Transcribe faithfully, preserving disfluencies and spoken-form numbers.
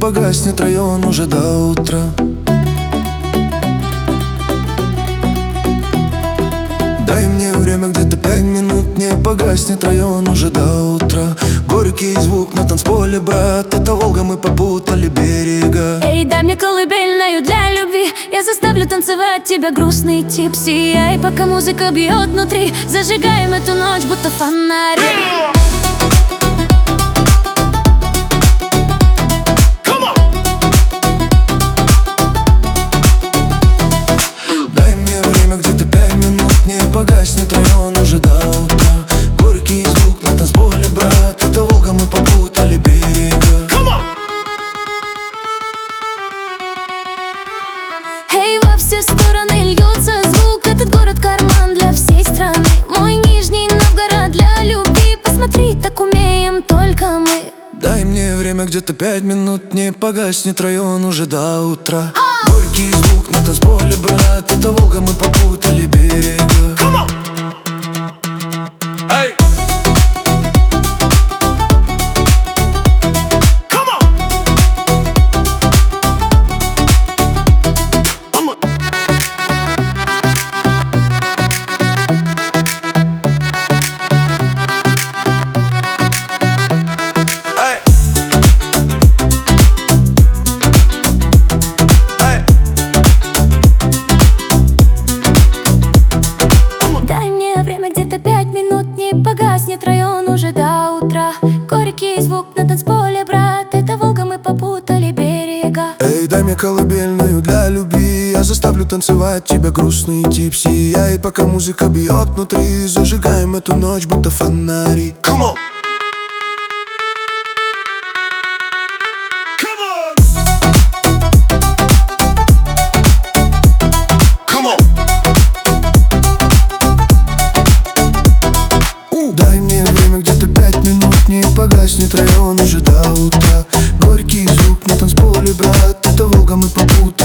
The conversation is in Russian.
погаснет район уже до утра. Дай мне время, где-то пять минут, не погаснет район уже до утра. Горький звук на танцполе, брат, это Волга, мы попутали берега. Эй, дай мне колыбельную для любви, я заставлю танцевать тебя, грустный тип. Сияй, пока музыка бьет внутри, зажигаем эту ночь, будто фонари. Погаснет район уже до утра. Горький звук на танцполе, брат, это Волга, мы попутали берега. Эй, во все стороны льется звук, этот город карман для всей страны. Мой Нижний Новгород для любви, посмотри, так умеем только мы. Дай мне время, где-то пять минут, не погаснет район уже до утра. Горький звук на танцполе, брат, это Волга, мы попутали берега. Погаснет район уже до утра. Горький звук на танцполе, брат, это Волга, мы попутали берега. Эй, дай мне колыбельную для любви, я заставлю танцевать тебя, грустный тип. Сияй, пока музыка бьет внутри, зажигаем эту ночь, будто фонари. Come on! Дай мне время, где-то пять минут, не погаснет район уже до утра. Горький звук на танцполе, брат, это Волга, мы попутали.